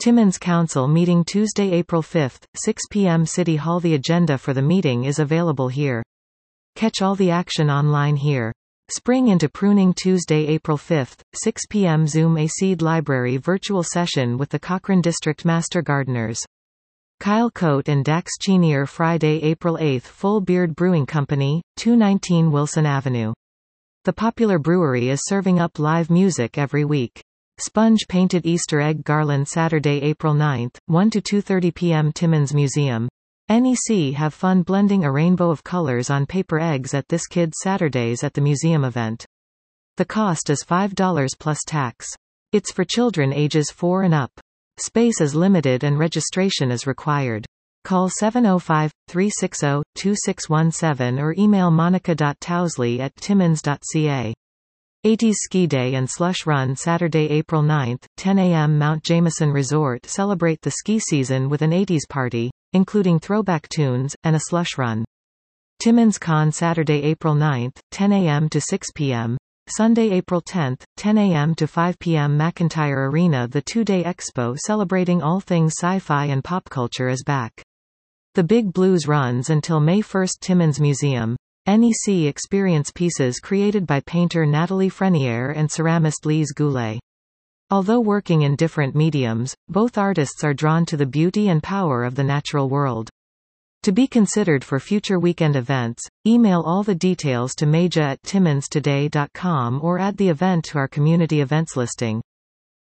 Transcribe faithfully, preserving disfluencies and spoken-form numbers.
Timmins Council meeting Tuesday, April fifth, six p m City Hall. The agenda for the meeting is available here. Catch all the action online here. Spring into Pruning Tuesday, April fifth, six p m Zoom A Seed Library virtual session with the Cochrane District Master Gardeners. Kyle Coate and Dax Chenier. Friday, April eighth, Full Beard Brewing Company, two nineteen Wilson Avenue. The popular brewery is serving up live music every week. Sponge-painted Easter egg garland. Saturday, April ninth, one to two thirty p m Timmins Museum. N E C have fun blending a rainbow of colors on paper eggs at this Kids Saturdays at the museum event. The cost is five dollars plus tax. It's for children ages four and up. Space is limited and registration is required. Call seven oh five, three six zero, two six one seven or email monica dot towsley at timmins dot c a. eighties Ski Day and Slush Run. Saturday, April ninth, ten a m Mount Jameson Resort. Celebrate the ski season with an eighties party, including throwback tunes, and a slush run. Timmins Con. Saturday, April ninth, ten a m to six p m Sunday, April tenth, ten a m to five p m McIntyre Arena. The two-day expo celebrating all things sci-fi and pop culture is back. The Big Blues runs until May first. Timmins Museum. N E C experience pieces created by painter Natalie Frenier and ceramist Lise Goulet. Although working in different mediums, both artists are drawn to the beauty and power of the natural world. To be considered for future weekend events, email all the details to maja at timmins today dot com or add the event to our community events listing.